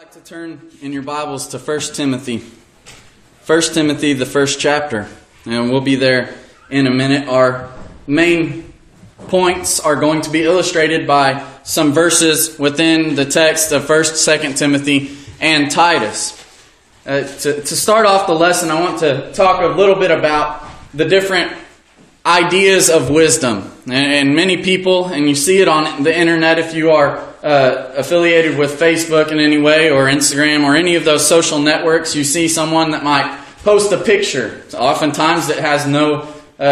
I'd like to turn in your Bibles to 1 Timothy. 1 Timothy, the first chapter. And we'll be there in a minute. Our main points are going to be illustrated by some verses within the text of 1st, 2nd Timothy, and Titus. To start off the lesson, I want to talk a little bit about the different ideas of wisdom. And many people, and you see it on the internet if you are affiliated with Facebook in any way, or Instagram, or any of those social networks, you see someone that might post a picture. Oftentimes it has no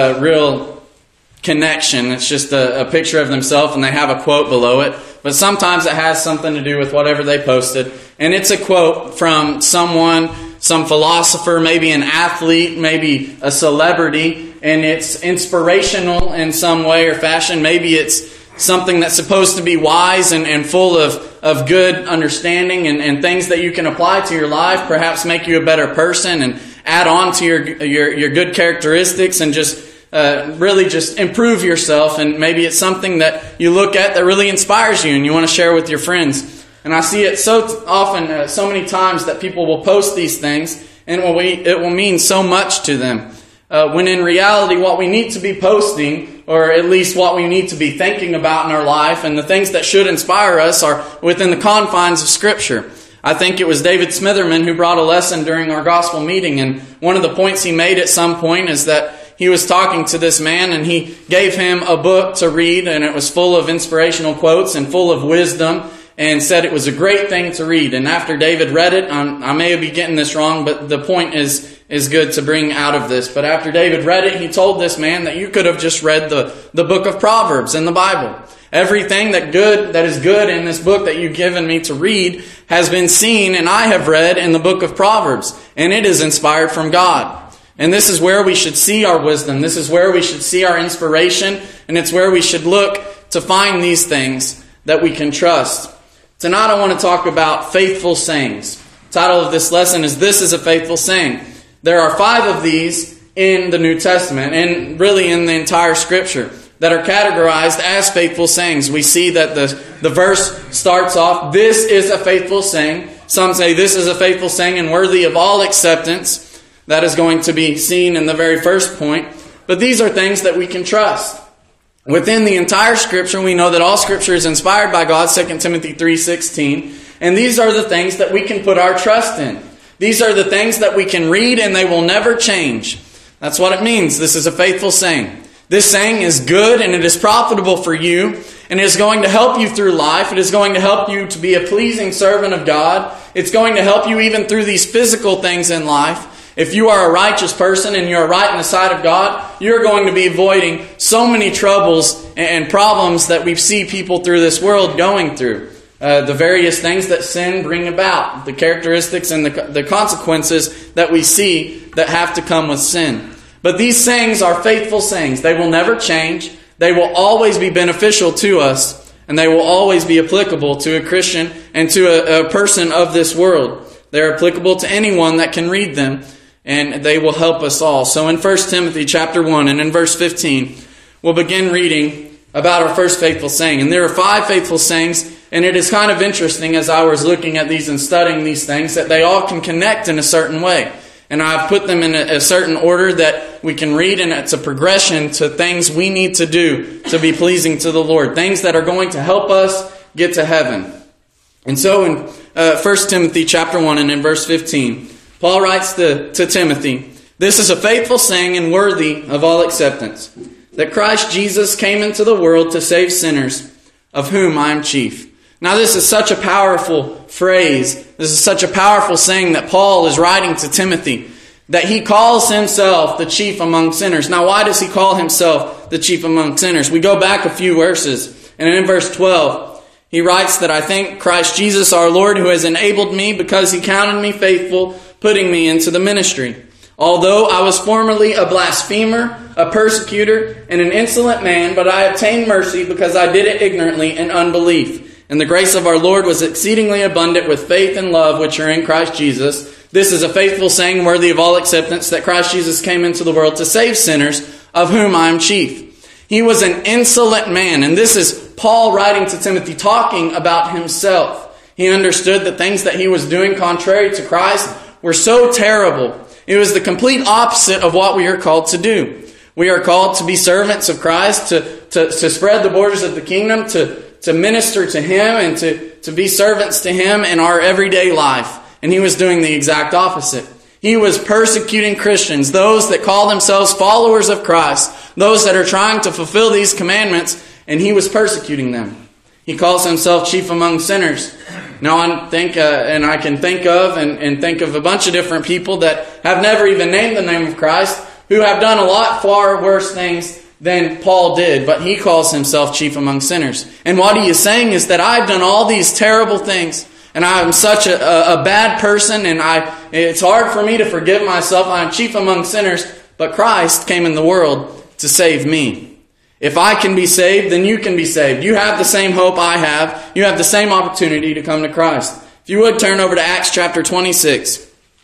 real connection. It's just a picture of themselves and they have a quote below it. But sometimes it has something to do with whatever they posted. And it's a quote from someone, some philosopher, maybe an athlete, maybe a celebrity, and it's inspirational in some way or fashion. Maybe it's something that's supposed to be wise and full of good understanding and things that you can apply to your life, perhaps make you a better person and add on to your good characteristics and just really just improve yourself. And maybe it's something that you look at that really inspires you and you want to share with your friends. And I see it so often, so many times, that people will post these things and it will mean so much to them. When in reality, what we need to be posting, or at least what we need to be thinking about in our life, and the things that should inspire us, are within the confines of Scripture. I think it was David Smitherman who brought a lesson during our gospel meeting, and one of the points he made at some point is that he was talking to this man, and he gave him a book to read, and it was full of inspirational quotes and full of wisdom, and said it was a great thing to read. And after David read it, I may be getting this wrong, but the point is good to bring out of this. But after David read it, he told this man that you could have just read the book of Proverbs in the Bible. Everything that is good in this book that you've given me to read has been seen and I have read in the book of Proverbs. And it is inspired from God. And this is where we should see our wisdom. This is where we should see our inspiration. And it's where we should look to find these things that we can trust. Tonight I want to talk about faithful sayings. The title of this lesson is This is a Faithful Saying. There are 5 of these in the New Testament, and really in the entire Scripture, that are categorized as faithful sayings. We see that the verse starts off, this is a faithful saying. Some say this is a faithful saying and worthy of all acceptance. That is going to be seen in the very first point. But these are things that we can trust. Within the entire Scripture, we know that all Scripture is inspired by God, 2 Timothy 3:16. And these are the things that we can put our trust in. These are the things that we can read and they will never change. That's what it means. This is a faithful saying. This saying is good and it is profitable for you. And it is going to help you through life. It is going to help you to be a pleasing servant of God. It's going to help you even through these physical things in life. If you are a righteous person and you're right in the sight of God, you're going to be avoiding so many troubles and problems that we see people through this world going through. The various things that sin bring about, the characteristics and the consequences that we see that have to come with sin. But these sayings are faithful sayings. They will never change. They will always be beneficial to us, and they will always be applicable to a Christian and to a person of this world. They're applicable to anyone that can read them, and they will help us all. So in 1 Timothy chapter 1 and in verse 15, we'll begin reading about our first faithful saying. And there are 5 faithful sayings, and it is kind of interesting as I was looking at these and studying these things that they all can connect in a certain way. And I've put them in a certain order that we can read, and it's a progression to things we need to do to be pleasing to the Lord. Things that are going to help us get to heaven. And so in 1 Timothy chapter 1 and in verse 15, Paul writes to Timothy, this is a faithful saying and worthy of all acceptance, that Christ Jesus came into the world to save sinners, of whom I am chief. Now this is such a powerful phrase. This is such a powerful saying that Paul is writing to Timothy, that he calls himself the chief among sinners. Now why does he call himself the chief among sinners? We go back a few verses, and in verse 12, he writes that I thank Christ Jesus our Lord, who has enabled me because he counted me faithful, putting me into the ministry. Although I was formerly a blasphemer, a persecutor, and an insolent man, but I obtained mercy because I did it ignorantly in unbelief. And the grace of our Lord was exceedingly abundant with faith and love which are in Christ Jesus. This is a faithful saying worthy of all acceptance, that Christ Jesus came into the world to save sinners, of whom I am chief. He was an insolent man. And this is Paul writing to Timothy, talking about himself. He understood the things that he was doing contrary to Christ were so terrible. It was the complete opposite of what we are called to do. We are called to be servants of Christ, to spread the borders of the kingdom, to minister to Him, and to be servants to Him in our everyday life. And he was doing the exact opposite. He was persecuting Christians, those that call themselves followers of Christ, those that are trying to fulfill these commandments, and he was persecuting them. He calls himself chief among sinners. Now I can think of a bunch of different people that have never even named the name of Christ, who have done a lot far worse things than Paul did, but he calls himself chief among sinners. And what he is saying is that I've done all these terrible things, and I'm such a bad person, and it's hard for me to forgive myself. I'm chief among sinners, but Christ came in the world to save me. If I can be saved, then you can be saved. You have the same hope I have. You have the same opportunity to come to Christ. If you would, turn over to Acts chapter 26.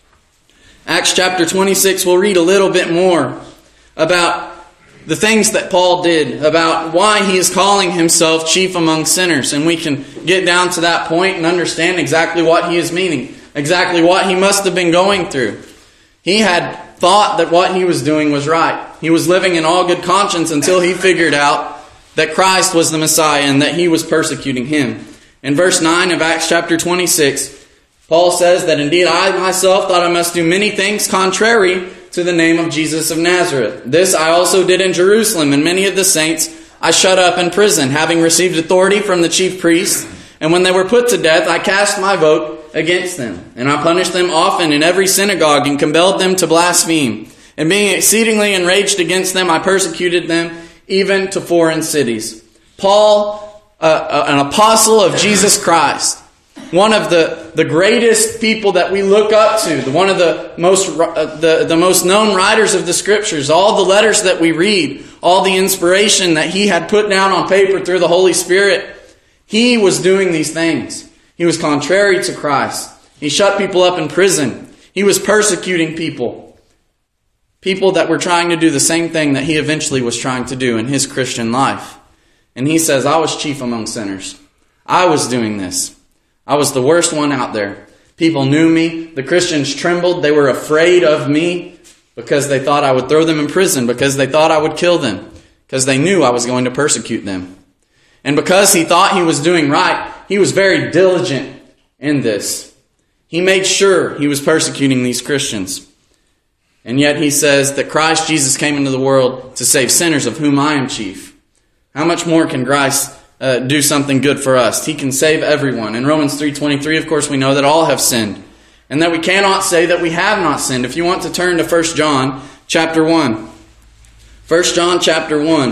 Acts chapter 26, we'll read a little bit more about the things that Paul did, about why he is calling himself chief among sinners. And we can get down to that point and understand exactly what he is meaning, exactly what he must have been going through. He had thought that what he was doing was right. He was living in all good conscience until he figured out that Christ was the Messiah and that he was persecuting him. In verse 9 of Acts chapter 26, Paul says that indeed I myself thought I must do many things contrary to the name of Jesus of Nazareth. This I also did in Jerusalem, and many of the saints I shut up in prison, having received authority from the chief priests. And when they were put to death, I cast my vote against them. And I punished them often in every synagogue, and compelled them to blaspheme. And being exceedingly enraged against them, I persecuted them even to foreign cities. Paul, an apostle of Jesus Christ, one of the greatest people that we look up to, one of the most known writers of the Scriptures, all the letters that we read, all the inspiration that he had put down on paper through the Holy Spirit, he was doing these things. He was contrary to Christ. He shut people up in prison. He was persecuting people that were trying to do the same thing that he eventually was trying to do in his Christian life. And he says, I was chief among sinners. I was doing this. I was the worst one out there. People knew me. The Christians trembled. They were afraid of me because they thought I would throw them in prison, because they thought I would kill them, because they knew I was going to persecute them. And because he thought he was doing right, he was very diligent in this. He made sure he was persecuting these Christians. And yet he says that Christ Jesus came into the world to save sinners, of whom I am chief. How much more can Christ do something good for us? He can save everyone. In Romans 3:23, of course, we know that all have sinned, and that we cannot say that we have not sinned. If you want to turn to 1 John chapter 1. 1 John chapter 1.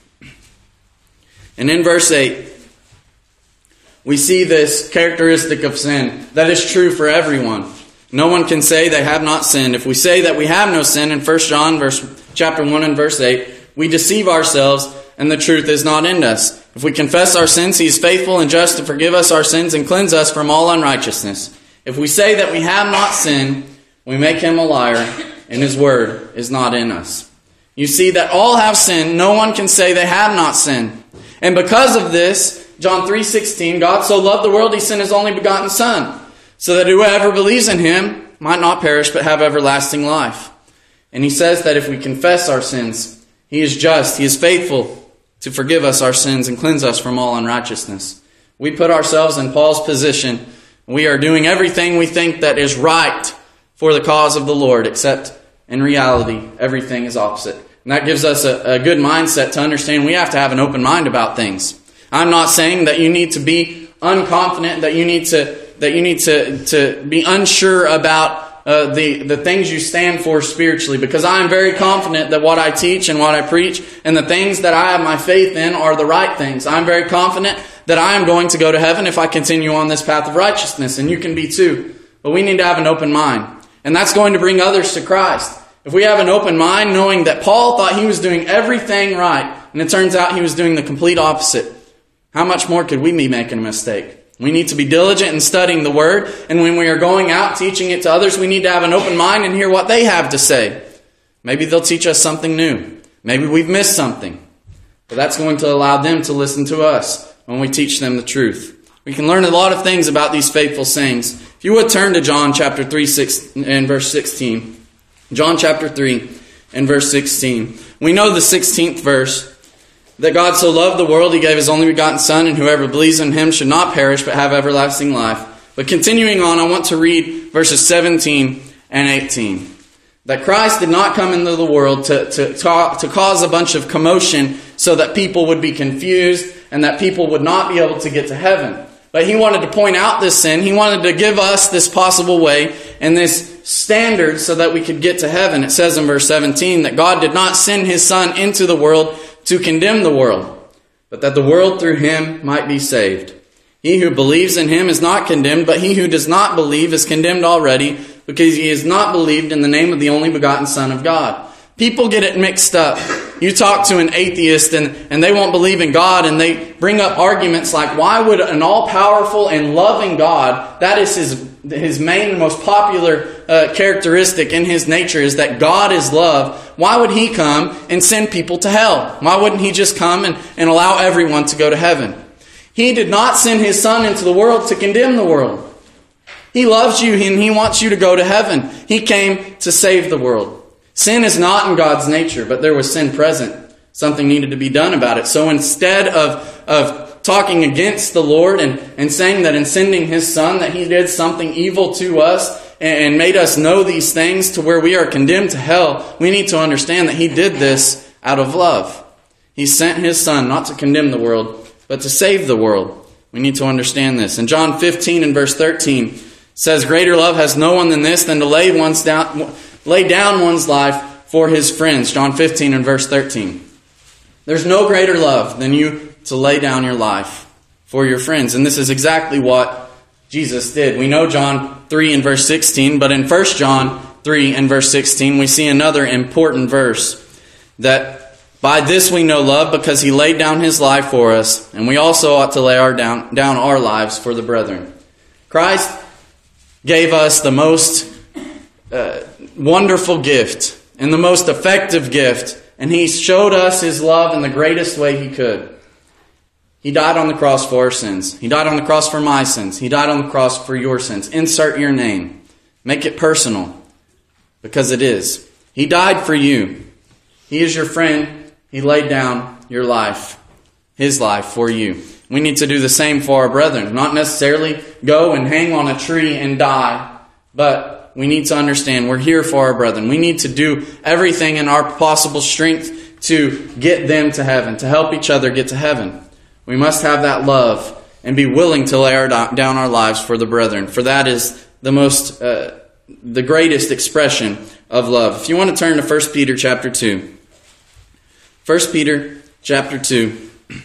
And in verse 8, we see this characteristic of sin that is true for everyone. No one can say they have not sinned. If we say that we have no sin in 1 John chapter 1 and verse 8, we deceive ourselves and the truth is not in us. If we confess our sins, He is faithful and just to forgive us our sins and cleanse us from all unrighteousness. If we say that we have not sinned, we make Him a liar, and His word is not in us. You see that all have sinned. No one can say they have not sinned. And because of this, John 3:16, God so loved the world, He sent His only begotten Son, so that whoever believes in Him might not perish but have everlasting life. And He says that if we confess our sins, He is just, He is faithful to forgive us our sins and cleanse us from all unrighteousness. We put ourselves in Paul's position. We are doing everything we think that is right for the cause of the Lord, except in reality, everything is opposite. And that gives us a good mindset to understand we have to have an open mind about things. I'm not saying that you need to be unconfident, that you need to be unsure about the things you stand for spiritually, because I am very confident that what I teach and what I preach and the things that I have my faith in are the right things. I'm very confident that I am going to go to heaven if I continue on this path of righteousness, and you can be too. But we need to have an open mind, and that's going to bring others to Christ. If we have an open mind, knowing that Paul thought he was doing everything right, and it turns out he was doing the complete opposite, how much more could we be making a mistake? We need to be diligent in studying the Word, and when we are going out teaching it to others, we need to have an open mind and hear what they have to say. Maybe they'll teach us something new. Maybe we've missed something. But that's going to allow them to listen to us when we teach them the truth. We can learn a lot of things about these faithful sayings. If you would turn to John chapter 3 and verse 16. John chapter 3 and verse 16. We know the 16th verse. That God so loved the world, He gave His only begotten Son, and whoever believes in Him should not perish but have everlasting life. But continuing on, I want to read verses 17 and 18. That Christ did not come into the world to cause a bunch of commotion so that people would be confused and that people would not be able to get to heaven. But He wanted to point out this sin. He wanted to give us this possible way and this standard so that we could get to heaven. It says in verse 17 that God did not send His Son into the world to condemn the world, but that the world through Him might be saved. He who believes in Him is not condemned, but he who does not believe is condemned already, because he has not believed in the name of the only begotten Son of God. People get it mixed up. You talk to an atheist and they won't believe in God, and they bring up arguments like, why would an all-powerful and loving God, that is his main, most popular characteristic in His nature is that God is love. Why would He come and send people to hell? Why wouldn't He just come and allow everyone to go to heaven? He did not send His Son into the world to condemn the world. He loves you and He wants you to go to heaven. He came to save the world. Sin is not in God's nature, but there was sin present. Something needed to be done about it. So instead of talking against the Lord and saying that in sending His Son that He did something evil to us and made us know these things to where we are condemned to hell, we need to understand that He did this out of love. He sent His Son not to condemn the world, but to save the world. We need to understand this. In John 15 and verse 13 says, greater love has no one than this, than to lay down one's life for his friends. John 15 and verse 13. There's no greater love than you to lay down your life for your friends. And this is exactly what Jesus did. We know John 3 and verse 16, but in 1 John 3 and verse 16, we see another important verse, that by this we know love, because He laid down His life for us, and we also ought to lay down our lives for the brethren. Christ gave us the most wonderful gift and the most effective gift, and He showed us His love in the greatest way He could. He died on the cross for our sins. He died on the cross for my sins. He died on the cross for your sins. Insert your name. Make it personal, because it is. He died for you. He is your friend. He laid down your life, His life for you. We need to do the same for our brethren. Not necessarily go and hang on a tree and die, but we need to understand we're here for our brethren. We need to do everything in our possible strength to get them to heaven, to help each other get to heaven. We must have that love and be willing to lay down our lives for the brethren, for that is the greatest expression of love. If you want to turn to 1 Peter chapter 2. 1 Peter chapter 2.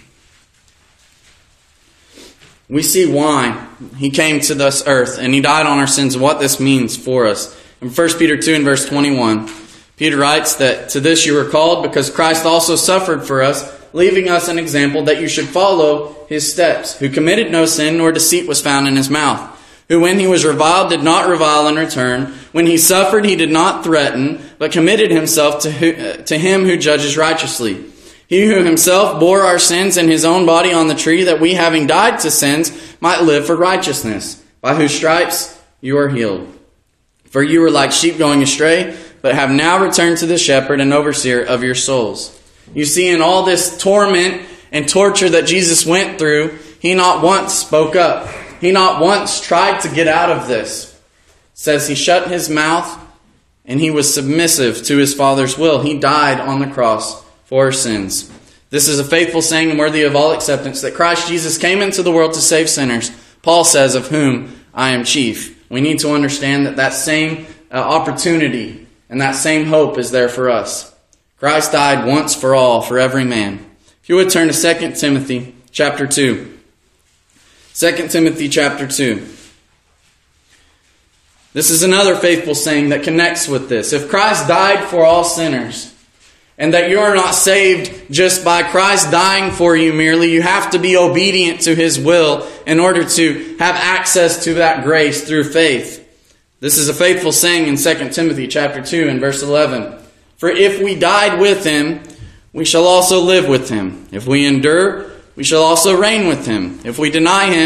We see why He came to this earth and He died on our sins and what this means for us. In 1 Peter 2 and verse 21, Peter writes that to this you were called, because Christ also suffered for us, leaving us an example that you should follow His steps, who committed no sin, nor deceit was found in His mouth, who when He was reviled did not revile in return, when He suffered He did not threaten, but committed Himself to Him who judges righteously. He who Himself bore our sins in His own body on the tree, that we, having died to sins, might live for righteousness, by whose stripes you are healed. For you were like sheep going astray, but have now returned to the shepherd and overseer of your souls. You see, in all this torment and torture that Jesus went through, He not once spoke up. He not once tried to get out of this. It says He shut His mouth and He was submissive to His Father's will. He died on the cross for our sins. This is a faithful saying and worthy of all acceptance, that Christ Jesus came into the world to save sinners. Paul says, of whom I am chief. We need to understand that same opportunity and that same hope is there for us. Christ died once for all, for every man. If you would turn to 2 Timothy chapter 2. 2 Timothy chapter 2. This is another faithful saying that connects with this. If Christ died for all sinners, and that you are not saved just by Christ dying for you merely, you have to be obedient to His will in order to have access to that grace through faith. This is a faithful saying in 2 Timothy chapter 2 and verse 11. For if we died with Him, we shall also live with Him. If we endure, we shall also reign with Him. If we deny Him,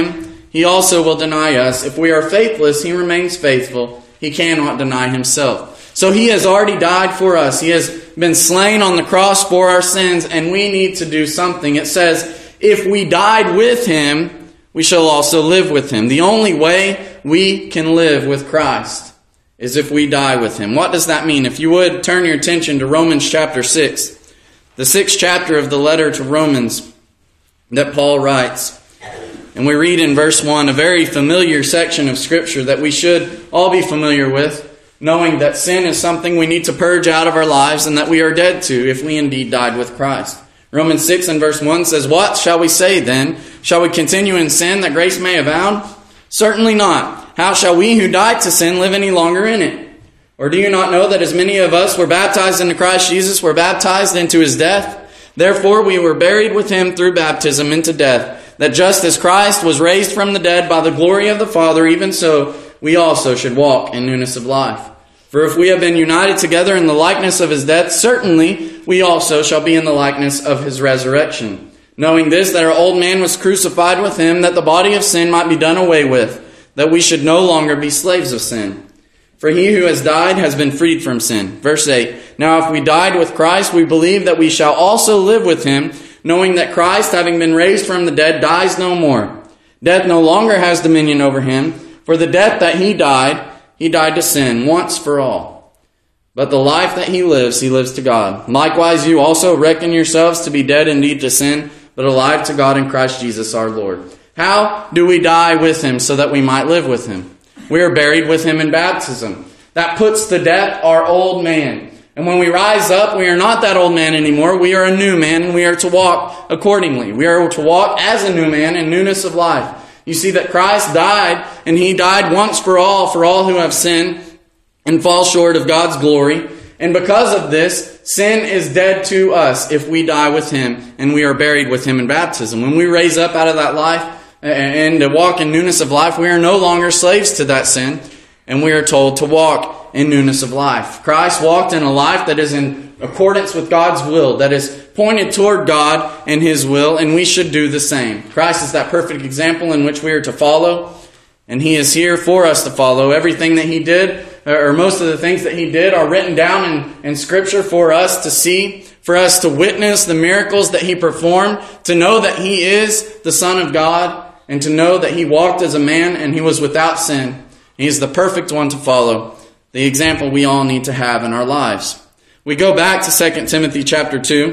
He also will deny us. If we are faithless, He remains faithful. He cannot deny Himself. So He has already died for us. He has been slain on the cross for our sins, and we need to do something. It says, if we died with Him, we shall also live with Him. The only way we can live with Christ is if we die with Him. What does that mean? If you would, turn your attention to Romans chapter 6, the 6th chapter of the letter to Romans that Paul writes. And we read in verse 1, a very familiar section of Scripture that we should all be familiar with, knowing that sin is something we need to purge out of our lives and that we are dead to if we indeed died with Christ. Romans 6 and verse 1 says, what shall we say then? Shall we continue in sin that grace may abound? Certainly not. How shall we who died to sin live any longer in it? Or do you not know that as many of us were baptized into Christ Jesus were baptized into His death? Therefore we were buried with Him through baptism into death, that just as Christ was raised from the dead by the glory of the Father, even so we also should walk in newness of life. For if we have been united together in the likeness of His death, certainly we also shall be in the likeness of His resurrection. Knowing this, that our old man was crucified with Him, that the body of sin might be done away with, that we should no longer be slaves of sin. For he who has died has been freed from sin. Verse 8, now if we died with Christ, we believe that we shall also live with Him, knowing that Christ, having been raised from the dead, dies no more. Death no longer has dominion over Him. For the death that He died to sin once for all. But the life that He lives to God. Likewise, you also reckon yourselves to be dead indeed to sin, but alive to God in Christ Jesus our Lord. How do we die with Him so that we might live with Him? We are buried with Him in baptism. That puts to death our old man. And when we rise up, we are not that old man anymore. We are a new man, and we are to walk accordingly. We are to walk as a new man in newness of life. You see that Christ died, and He died once for all who have sinned and fall short of God's glory. And because of this, sin is dead to us if we die with Him and we are buried with Him in baptism. When we raise up out of that life and to walk in newness of life, we are no longer slaves to that sin, and we are told to walk in newness of life. Christ walked in a life that is in accordance with God's will, that is pointed toward God and His will, and we should do the same. Christ is that perfect example in which we are to follow, and He is here for us to follow. Everything that He did, or most of the things that He did, are written down in Scripture for us to see, for us to witness the miracles that He performed, to know that He is the Son of God, and to know that He walked as a man and He was without sin. He is the perfect one to follow, the example we all need to have in our lives. We go back to 2 Timothy chapter 2.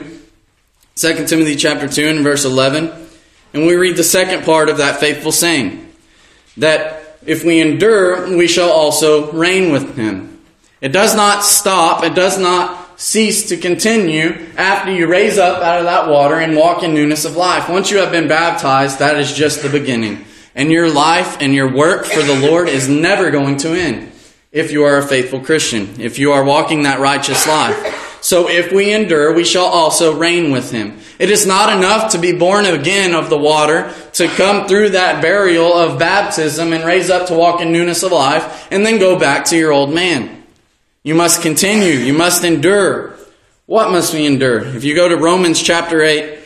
2 Timothy chapter 2 and verse 11. And we read the second part of that faithful saying, that if we endure, we shall also reign with Him. It does not stop. It does not cease to continue after you raise up out of that water and walk in newness of life. Once you have been baptized, that is just the beginning. And your life and your work for the Lord is never going to end if you are a faithful Christian, if you are walking that righteous life. So if we endure, we shall also reign with Him. It is not enough to be born again of the water, to come through that burial of baptism and raise up to walk in newness of life, and then go back to your old man. You must continue. You must endure. What must we endure? If you go to Romans chapter 8,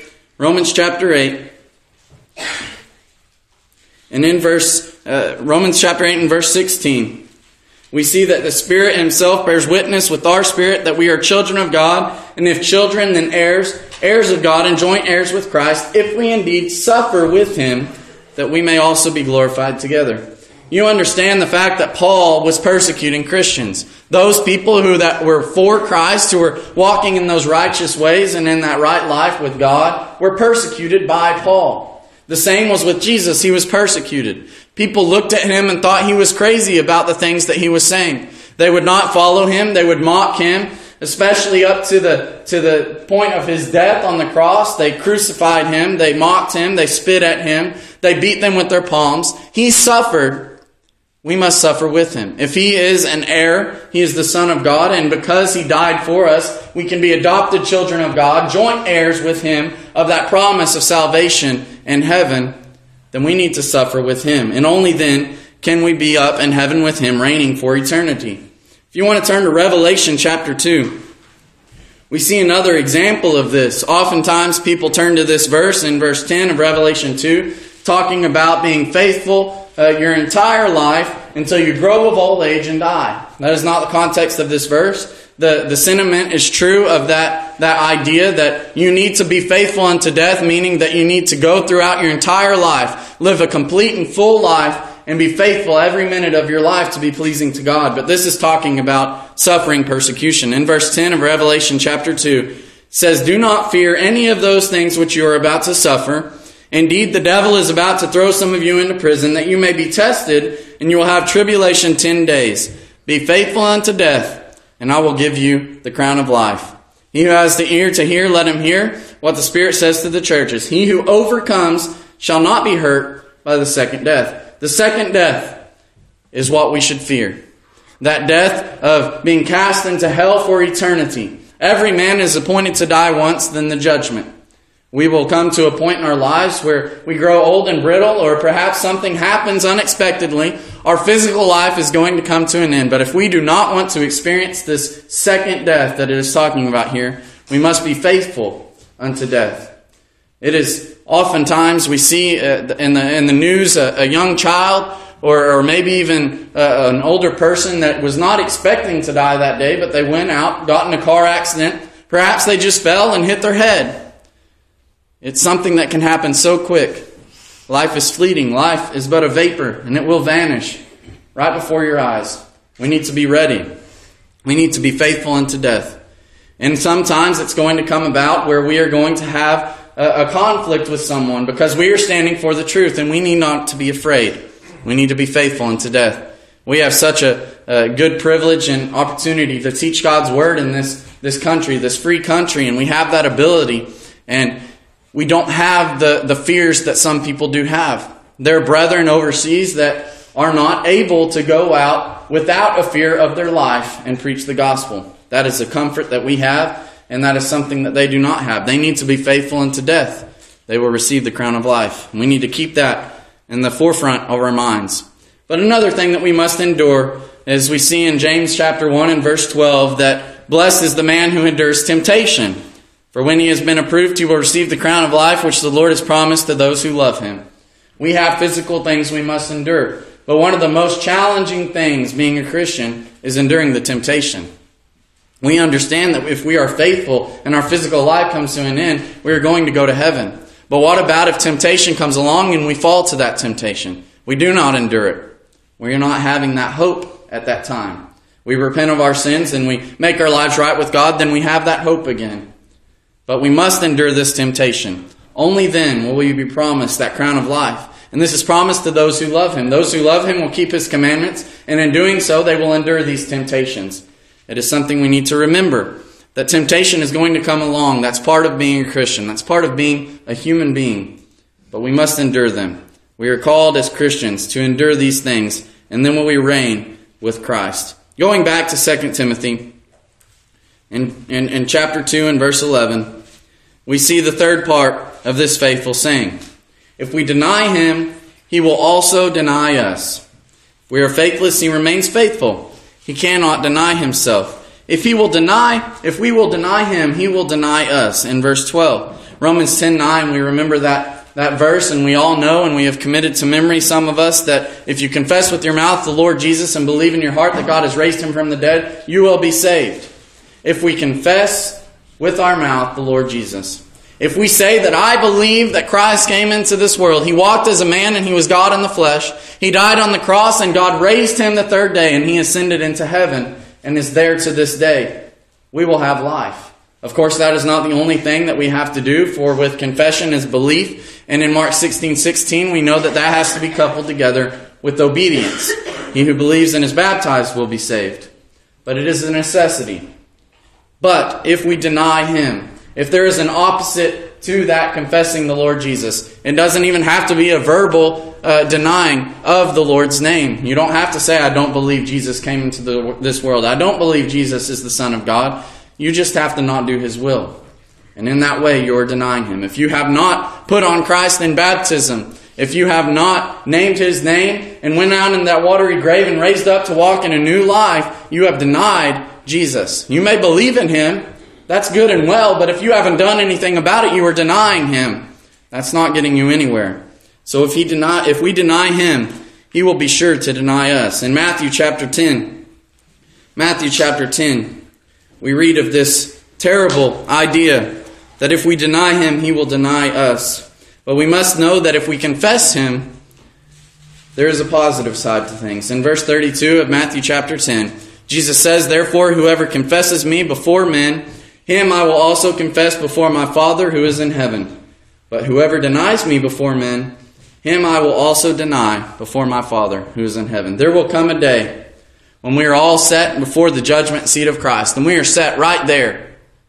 and in Romans chapter 8 and verse 16, we see that the Spirit Himself bears witness with our spirit that we are children of God, and if children, then heirs, heirs of God and joint heirs with Christ, if we indeed suffer with Him, that we may also be glorified together. You understand the fact that Paul was persecuting Christians. Those people that were for Christ, who were walking in those righteous ways and in that right life with God, were persecuted by Paul. The same was with Jesus. He was persecuted. People looked at Him and thought He was crazy about the things that He was saying. They would not follow Him. They would mock Him, especially up to the point of His death on the cross. They crucified Him. They mocked Him. They spit at Him. They beat them with their palms. He suffered. We must suffer with Him. If He is an heir, He is the Son of God, and because He died for us, we can be adopted children of God, joint heirs with Him of that promise of salvation in heaven. Then we need to suffer with Him. And only then can we be up in heaven with Him, reigning for eternity. If you want to turn to Revelation chapter 2, we see another example of this. Oftentimes people turn to this verse in verse 10 of Revelation 2 talking about being faithful your entire life until you grow of old age and die. That is not the context of this verse. The sentiment is true of that idea that you need to be faithful unto death, meaning that you need to go throughout your entire life, live a complete and full life, and be faithful every minute of your life to be pleasing to God. But this is talking about suffering persecution. In verse 10 of Revelation chapter 2, it says, "Do not fear any of those things which you are about to suffer. Indeed, the devil is about to throw some of you into prison, that you may be tested, and you will have tribulation 10 days. Be faithful unto death, and I will give you the crown of life. He who has the ear to hear, let him hear what the Spirit says to the churches. He who overcomes shall not be hurt by the second death." The second death is what we should fear. That death of being cast into hell for eternity. Every man is appointed to die once, then the judgment. We will come to a point in our lives where we grow old and brittle, or perhaps something happens unexpectedly. Our physical life is going to come to an end. But if we do not want to experience this second death that it is talking about here, we must be faithful unto death. It is oftentimes we see in the news a young child or maybe even an older person that was not expecting to die that day, but they went out, got in a car accident. Perhaps they just fell and hit their head. It's something that can happen so quick. Life is fleeting. Life is but a vapor, and it will vanish right before your eyes. We need to be ready. We need to be faithful unto death. And sometimes it's going to come about where we are going to have a conflict with someone because we are standing for the truth, and we need not to be afraid. We need to be faithful unto death. We have such a good privilege and opportunity to teach God's word in this country, this free country, and we have that ability. And we don't have the fears that some people do have. There are brethren overseas that are not able to go out without a fear of their life and preach the gospel. That is a comfort that we have, and that is something that they do not have. They need to be faithful unto death. They will receive the crown of life. We need to keep that in the forefront of our minds. But another thing that we must endure, as we see in James chapter 1 and verse 12, that blessed is the man who endures temptation. For when he has been approved, he will receive the crown of life, which the Lord has promised to those who love him. We have physical things we must endure. But one of the most challenging things being a Christian is enduring the temptation. We understand that if we are faithful and our physical life comes to an end, we are going to go to heaven. But what about if temptation comes along and we fall to that temptation? We do not endure it. We are not having that hope at that time. We repent of our sins and we make our lives right with God, then we have that hope again. But we must endure this temptation. Only then will we be promised that crown of life. And this is promised to those who love him. Those who love him will keep his commandments, and in doing so, they will endure these temptations. It is something we need to remember, that temptation is going to come along. That's part of being a Christian. That's part of being a human being. But we must endure them. We are called as Christians to endure these things, and then will we reign with Christ. Going back to 2 Timothy, in chapter 2 and verse 11, we see the third part of this faithful saying. If we deny him, he will also deny us. If we are faithless, he remains faithful. He cannot deny himself. If we will deny him, he will deny us. In verse 12, Romans 10:9, we remember that verse, and we all know, and we have committed to memory, some of us, that if you confess with your mouth the Lord Jesus and believe in your heart that God has raised him from the dead, you will be saved. If we confess with our mouth the Lord Jesus. If we say that I believe that Christ came into this world, he walked as a man and he was God in the flesh, he died on the cross and God raised him the third day and he ascended into heaven and is there to this day, we will have life. Of course, that is not the only thing that we have to do, for with confession is belief. And in Mark 16:16, we know that has to be coupled together with obedience. He who believes and is baptized will be saved. But it is a necessity. But if we deny him, if there is an opposite to that confessing the Lord Jesus, it doesn't even have to be a verbal denying of the Lord's name. You don't have to say, I don't believe Jesus came into this world. I don't believe Jesus is the Son of God. You just have to not do his will. And in that way, you're denying him. If you have not put on Christ in baptism, if you have not named his name and went out in that watery grave and raised up to walk in a new life, you have denied Jesus. You may believe in him. That's good and well, but if you haven't done anything about it, you are denying him. That's not getting you anywhere. So if we deny him, he will be sure to deny us. In Matthew chapter 10, we read of this terrible idea that if we deny him, he will deny us. But we must know that if we confess him, there is a positive side to things. In verse 32 of Matthew chapter 10, Jesus says, "Therefore, whoever confesses me before men, him I will also confess before my Father who is in heaven. But whoever denies me before men, him I will also deny before my Father who is in heaven." There will come a day when we are all set before the judgment seat of Christ, and we are set right there.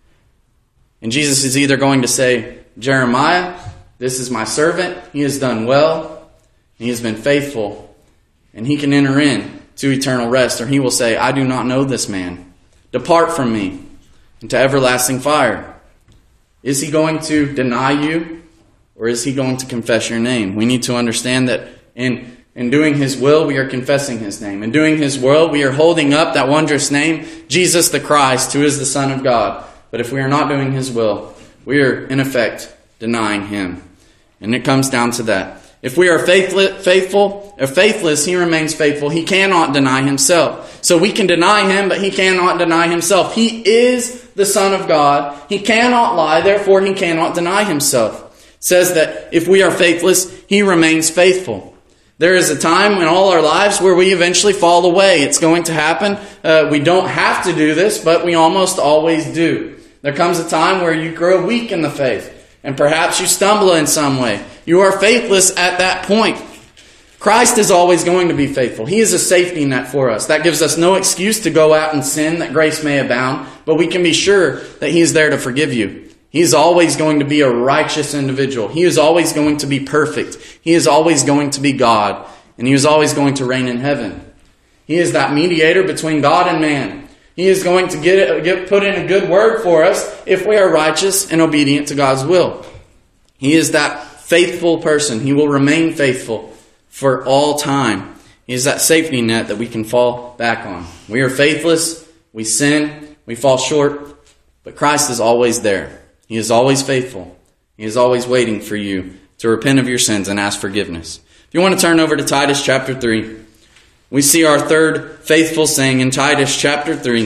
And Jesus is either going to say, "Jeremiah, this is my servant. He has done well. He has been faithful, and he can enter in to eternal rest." Or he will say, "I do not know this man. Depart from me into everlasting fire." Is he going to deny you, or is he going to confess your name? We need to understand that in doing his will, we are confessing his name. In doing his will, we are holding up that wondrous name, Jesus the Christ, who is the Son of God. But if we are not doing his will, we are, in effect, denying him. And it comes down to that. If we are faithless, he remains faithful. He cannot deny himself. So we can deny him, but he cannot deny himself. He is the Son of God. He cannot lie, therefore he cannot deny himself. It says that if we are faithless, he remains faithful. There is a time in all our lives where we eventually fall away. It's going to happen. We don't have to do this, but we almost always do. There comes a time where you grow weak in the faith, and perhaps you stumble in some way. You are faithless at that point. Christ is always going to be faithful. He is a safety net for us. That gives us no excuse to go out and sin that grace may abound, but we can be sure that he is there to forgive you. He is always going to be a righteous individual. He is always going to be perfect. He is always going to be God, and he is always going to reign in heaven. He is that mediator between God and man. He is going to put in a good word for us if we are righteous and obedient to God's will. He is that faithful person. He will remain faithful for all time. He is that safety net that we can fall back on. We are faithless, we sin, we fall short, but Christ is always there. He is always faithful. He is always waiting for you to repent of your sins and ask forgiveness. If you want to turn over to Titus chapter 3, we see our third faithful saying in Titus chapter 3.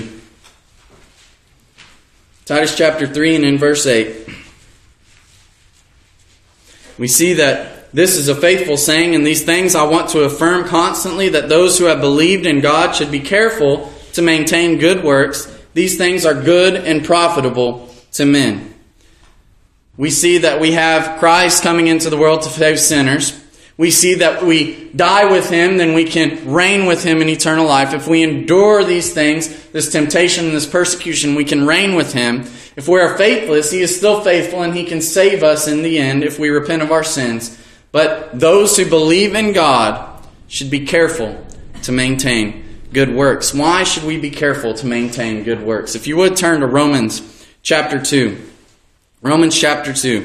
Titus chapter 3 and in verse 8. We see that this is a faithful saying, and these things I want to affirm constantly, that those who have believed in God should be careful to maintain good works. These things are good and profitable to men. We see that we have Christ coming into the world to save sinners. We see that we die with him, then we can reign with him in eternal life. If we endure these things, this temptation and this persecution, we can reign with him. If we are faithless, he is still faithful, and he can save us in the end if we repent of our sins. But those who believe in God should be careful to maintain good works. Why should we be careful to maintain good works? If you would turn to Romans chapter 2. Romans chapter 2.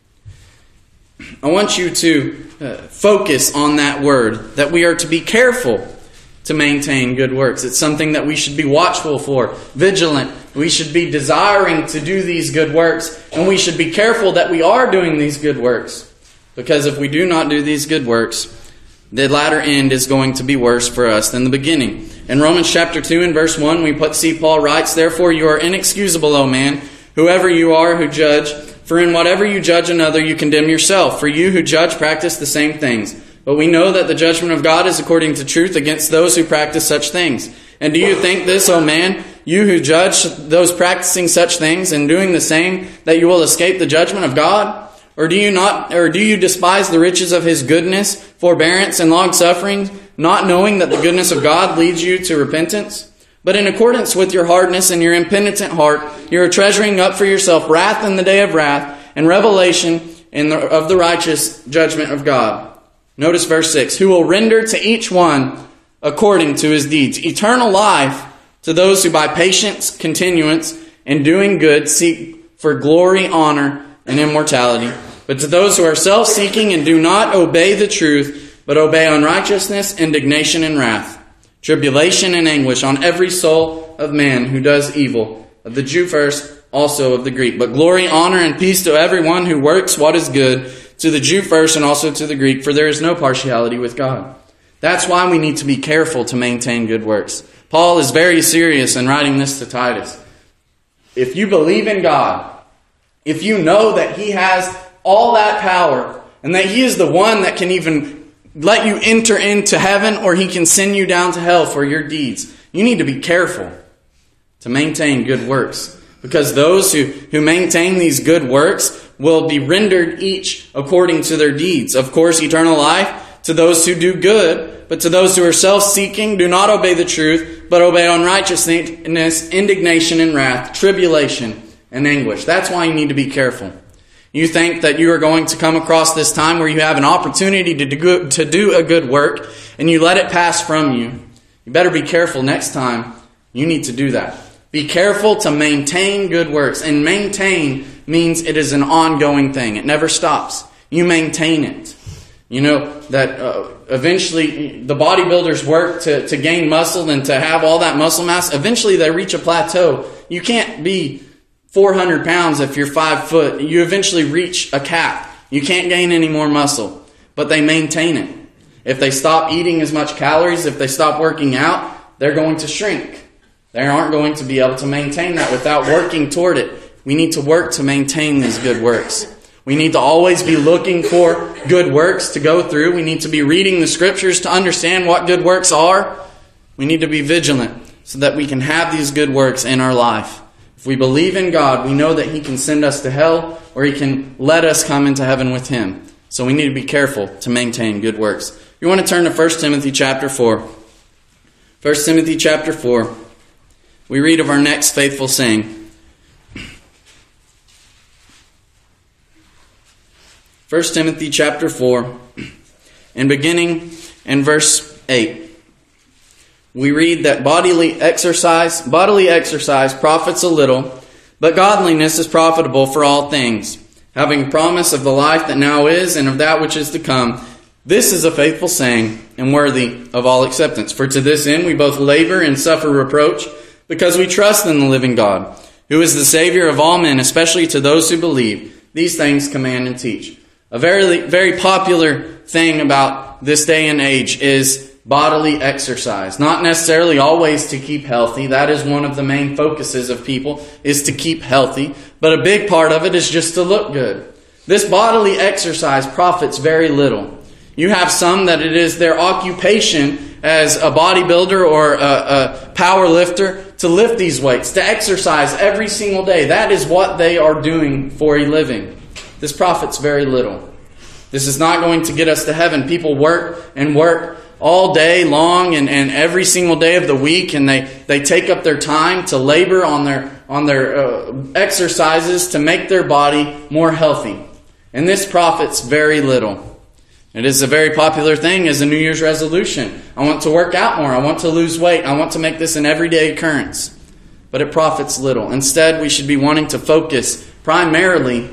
I want you to focus on that word, that we are to be careful to maintain good works. It's something that we should be watchful for, vigilant. We should be desiring to do these good works, and we should be careful that we are doing these good works. Because if we do not do these good works, the latter end is going to be worse for us than the beginning. In Romans chapter 2 and verse 1, we see Paul writes, "Therefore you are inexcusable, O man, whoever you are who judge. For in whatever you judge another, you condemn yourself. For you who judge practice the same things. But we know that the judgment of God is according to truth against those who practice such things. And do you think this, O man, you who judge those practicing such things and doing the same, that you will escape the judgment of God? Or do you despise the riches of his goodness, forbearance, and long-suffering, not knowing that the goodness of God leads you to repentance? But in accordance with your hardness and your impenitent heart, you are treasuring up for yourself wrath in the day of wrath and revelation of the righteous judgment of God." Notice verse 6. "Who will render to each one according to his deeds eternal life to those who by patience, continuance, and doing good seek for glory, honor, and immortality. But to those who are self-seeking and do not obey the truth, but obey unrighteousness, indignation, and wrath, tribulation and anguish on every soul of man who does evil, of the Jew first, also of the Greek. But glory, honor, and peace to everyone who works what is good, to the Jew first and also to the Greek, for there is no partiality with God. That's why we need to be careful to maintain good works. Paul is very serious in writing this to Titus. If you believe in God, if you know that He has all that power and that He is the one that can even let you enter into heaven, or He can send you down to hell for your deeds, you need to be careful to maintain good works. Because those who maintain these good works will be rendered each according to their deeds. Of course, eternal life to those who do good, but to those who are self-seeking, do not obey the truth, but obey unrighteousness, indignation and wrath, tribulation and anguish. That's why you need to be careful. You think that you are going to come across this time where you have an opportunity to do a good work, and you let it pass from you. You better be careful next time you need to do that. Be careful to maintain good works. And maintain means it is an ongoing thing. It never stops. You maintain it. You know that eventually the bodybuilders work to gain muscle and to have all that muscle mass. Eventually they reach a plateau. You can't be 400 pounds if you're 5 foot. You eventually reach a cap. You can't gain any more muscle. But they maintain it. If they stop eating as much calories, if they stop working out, they're going to shrink. They aren't going to be able to maintain that without working toward it. We need to work to maintain these good works. We need to always be looking for good works to go through. We need to be reading the Scriptures to understand what good works are. We need to be vigilant so that we can have these good works in our life. If we believe in God, we know that He can send us to hell, or He can let us come into heaven with Him. So we need to be careful to maintain good works. You want to turn to 1 Timothy chapter 4. 1 Timothy chapter 4. We read of our next faithful saying. 1 Timothy chapter 4, and beginning in verse 8, we read that bodily exercise profits a little, but godliness is profitable for all things, having promise of the life that now is and of that which is to come. This is a faithful saying and worthy of all acceptance. For to this end we both labor and suffer reproach, because we trust in the living God, who is the Savior of all men, especially to those who believe. These things command and teach. A very, very popular thing about this day and age is bodily exercise. Not necessarily always to keep healthy. That is one of the main focuses of people, is to keep healthy. But a big part of it is just to look good. This bodily exercise profits very little. You have some that it is their occupation as a bodybuilder or a power lifter to lift these weights, to exercise every single day. That is what they are doing for a living. This profits very little. This is not going to get us to heaven. People work and work all day long and every single day of the week, and they take up their time to labor on their exercises to make their body more healthy. And this profits very little. It is a very popular thing as a New Year's resolution. I want to work out more. I want to lose weight. I want to make this an everyday occurrence. But it profits little. Instead, we should be wanting to focus primarily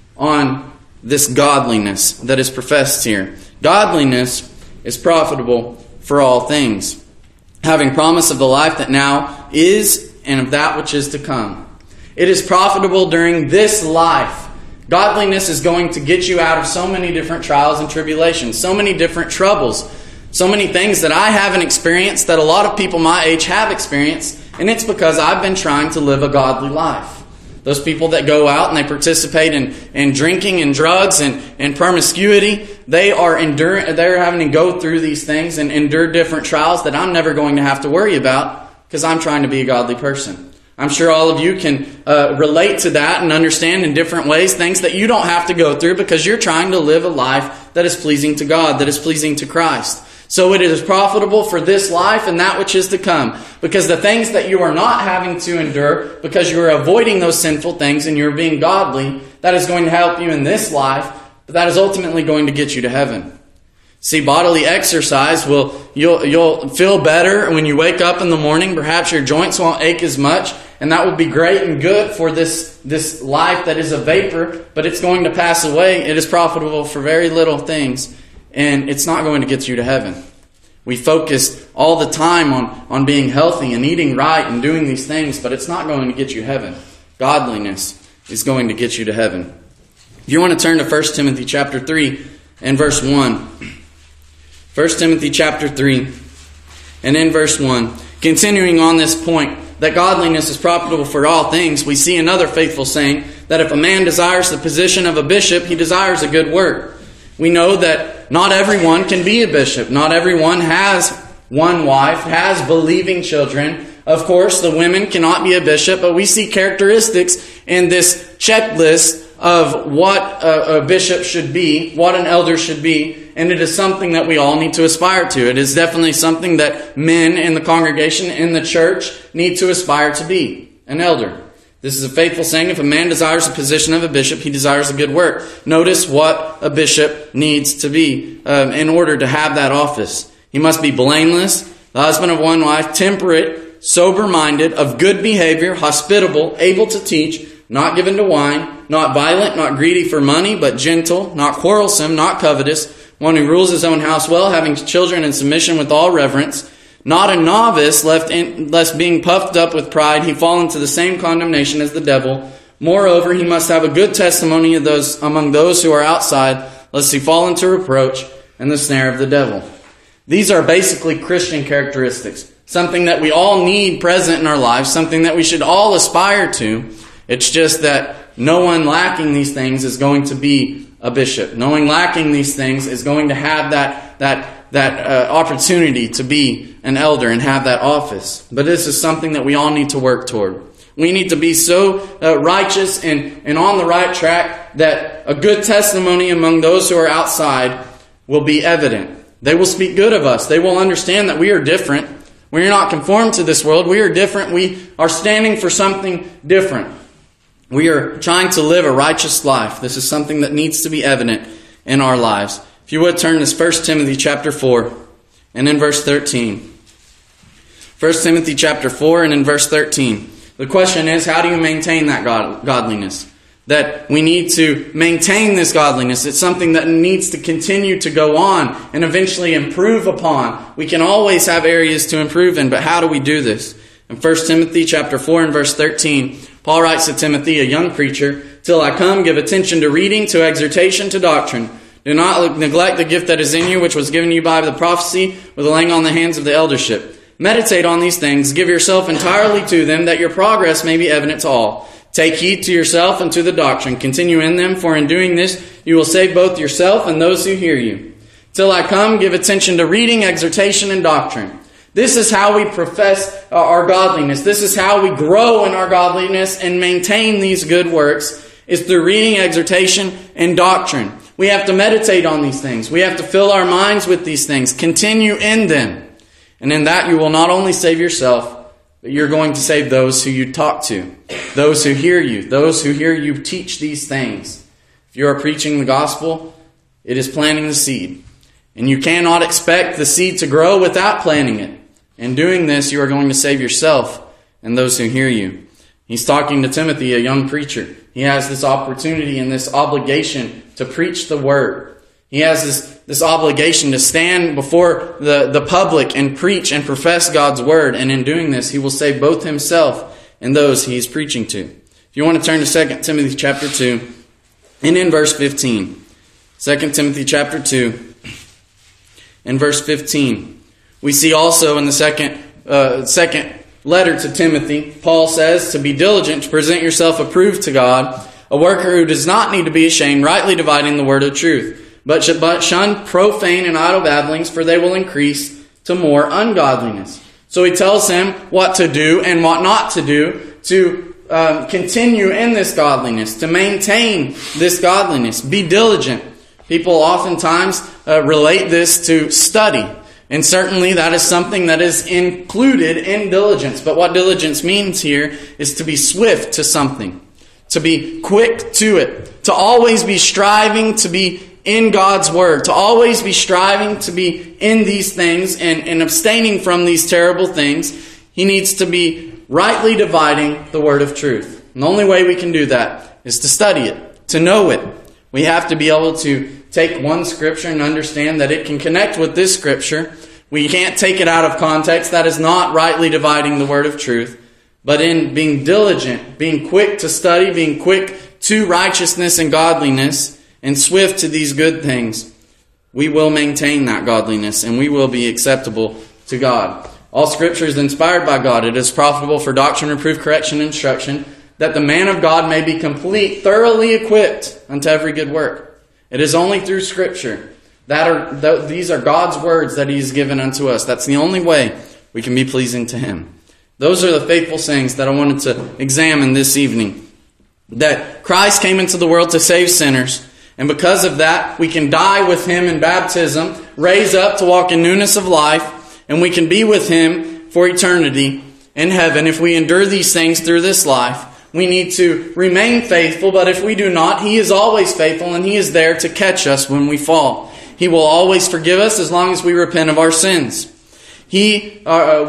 on this godliness that is professed here. Godliness is profitable for all things, having promise of the life that now is and of that which is to come. It is profitable during this life. Godliness is going to get you out of so many different trials and tribulations, so many different troubles, so many things that I haven't experienced that a lot of people my age have experienced, and it's because I've been trying to live a godly life. Those people that go out and they participate in drinking and drugs and promiscuity, they're having to go through these things and endure different trials that I'm never going to have to worry about because I'm trying to be a godly person. I'm sure all of you can relate to that and understand in different ways things that you don't have to go through because you're trying to live a life that is pleasing to God, that is pleasing to Christ. So it is profitable for this life and that which is to come. Because the things that you are not having to endure, because you are avoiding those sinful things and you're being godly, that is going to help you in this life, but that is ultimately going to get you to heaven. See, bodily exercise you'll feel better when you wake up in the morning. Perhaps your joints won't ache as much, and that will be great and good for this life that is a vapor, but it's going to pass away. It is profitable for very little things, and it's not going to get you to heaven. We focus all the time on being healthy and eating right and doing these things, but it's not going to get you heaven. Godliness is going to get you to heaven. If you want to turn to 1 Timothy chapter 3 and verse 1. 1 Timothy chapter 3 and in verse 1. Continuing on this point, that godliness is profitable for all things, we see another faithful saying, that if a man desires the position of a bishop, he desires a good work. We know that not everyone can be a bishop. Not everyone has one wife, has believing children. Of course, the women cannot be a bishop, but we see characteristics in this checklist of what a bishop should be, what an elder should be, and it is something that we all need to aspire to. It is definitely something that men in the congregation, in the church, need to aspire to be, an elder. This is a faithful saying, if a man desires the position of a bishop, he desires a good work. Notice what a bishop needs to be in order to have that office. He must be blameless, the husband of one wife, temperate, sober-minded, of good behavior, hospitable, able to teach, not given to wine, not violent, not greedy for money, but gentle, not quarrelsome, not covetous, one who rules his own house well, having children in submission with all reverence, not a novice, lest being puffed up with pride, he fall into the same condemnation as the devil. Moreover, he must have a good testimony of those among those who are outside, lest he fall into reproach and the snare of the devil. These are basically Christian characteristics, something that we all need present in our lives, something that we should all aspire to. It's just that no one lacking these things is going to be a bishop. No one lacking these things is going to have that opportunity to be an elder and have that office. But this is something that we all need to work toward. We need to be so righteous and on the right track that a good testimony among those who are outside will be evident. They will speak good of us. They will understand that we are different. We are not conformed to this world. We are different. We are standing for something different. We are trying to live a righteous life. This is something that needs to be evident in our lives. If you would turn to 1 Timothy chapter 4 and in verse 13. 1 Timothy chapter 4 and in verse 13. The question is, how do you maintain that godliness? That we need to maintain this godliness. It's something that needs to continue to go on and eventually improve upon. We can always have areas to improve in, but how do we do this? In 1 Timothy chapter 4 and verse 13, Paul writes to Timothy, a young preacher, "Till I come, give attention to reading, to exhortation, to doctrine. Do not neglect the gift that is in you, which was given you by the prophecy, with the laying on the hands of the eldership. Meditate on these things, give yourself entirely to them, that your progress may be evident to all. Take heed to yourself and to the doctrine. Continue in them, for in doing this you will save both yourself and those who hear you. Till I come, give attention to reading, exhortation, and doctrine." This is how we profess our godliness. This is how we grow in our godliness and maintain these good works, is through reading, exhortation, and doctrine. We have to meditate on these things. We have to fill our minds with these things. Continue in them. And in that you will not only save yourself, but you're going to save those who you talk to, those who hear you teach these things. If you are preaching the gospel, it is planting the seed. And you cannot expect the seed to grow without planting it. In doing this, you are going to save yourself and those who hear you. He's talking to Timothy, a young preacher. He has this opportunity and this obligation to preach the word. He has this obligation to stand before the public and preach and profess God's word. And in doing this, he will save both himself and those he is preaching to. If you want to turn to 2 Timothy chapter 2, and in verse 15. 2 Timothy chapter 2, and verse 15. We see also in the second letter to Timothy, Paul says to be diligent to present yourself approved to God, a worker who does not need to be ashamed, rightly dividing the word of truth. But shun profane and idle babblings, for they will increase to more ungodliness. So he tells him what to do and what not to do to continue in this godliness, to maintain this godliness. Be diligent. People oftentimes relate this to study. And certainly that is something that is included in diligence. But what diligence means here is to be swift to something, to be quick to it, to always be striving to be in God's word, to always be striving to be in these things and abstaining from these terrible things. He needs to be rightly dividing the word of truth. And the only way we can do that is to study it, to know it. We have to be able to take one scripture and understand that it can connect with this scripture. We can't take it out of context. That is not rightly dividing the word of truth. But in being diligent, being quick to study, being quick to righteousness and godliness and swift to these good things, we will maintain that godliness and we will be acceptable to God. All Scripture is inspired by God. It is profitable for doctrine, reproof, correction, and instruction, that the man of God may be complete, thoroughly equipped unto every good work. It is only through Scripture. These are God's words that He has given unto us. That's the only way we can be pleasing to Him. Those are the faithful sayings that I wanted to examine this evening. That Christ came into the world to save sinners, and because of that, we can die with Him in baptism, raise up to walk in newness of life, and we can be with Him for eternity in heaven. If we endure these things through this life, we need to remain faithful, but if we do not, He is always faithful, and He is there to catch us when we fall. He will always forgive us as long as we repent of our sins. We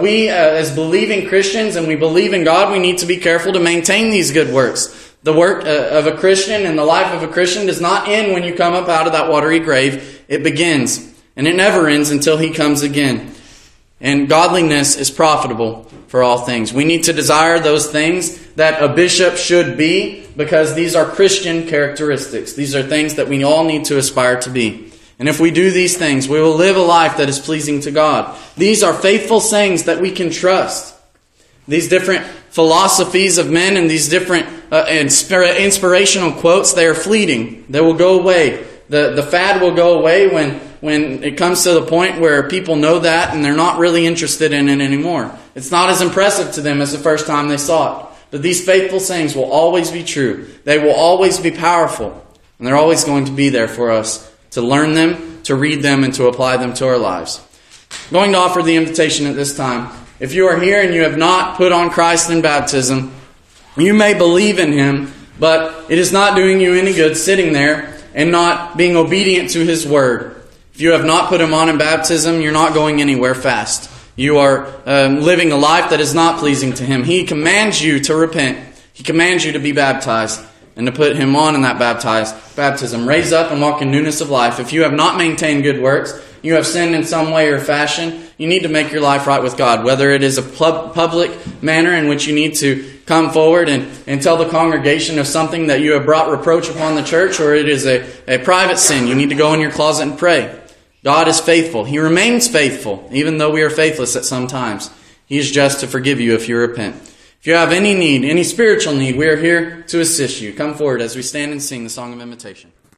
as believing Christians, and we believe in God, we need to be careful to maintain these good works. The work of a Christian and the life of a Christian does not end when you come up out of that watery grave. It begins, and it never ends until He comes again. And godliness is profitable for all things. We need to desire those things that a bishop should be, because these are Christian characteristics. These are things that we all need to aspire to be. And if we do these things, we will live a life that is pleasing to God. These are faithful sayings that we can trust. These different philosophies of men and these different inspirational quotes, they are fleeting. They will go away. The fad will go away when it comes to the point where people know that and they're not really interested in it anymore. It's not as impressive to them as the first time they saw it. But these faithful sayings will always be true. They will always be powerful. And they're always going to be there for us to learn them, to read them, and to apply them to our lives. I'm going to offer the invitation at this time. If you are here and you have not put on Christ in baptism, you may believe in Him, but it is not doing you any good sitting there and not being obedient to His Word. If you have not put Him on in baptism, you're not going anywhere fast. You are living a life that is not pleasing to Him. He commands you to repent. He commands you to be baptized and to put Him on in that baptism. Raise up and walk in newness of life. If you have not maintained good works, you have sinned in some way or fashion, you need to make your life right with God. Whether it is a public manner in which you need to come forward and tell the congregation of something that you have brought reproach upon the church, or it is a private sin, you need to go in your closet and pray. God is faithful. He remains faithful, even though we are faithless at some times. He is just to forgive you if you repent. If you have any need, any spiritual need, we are here to assist you. Come forward as we stand and sing the song of invitation.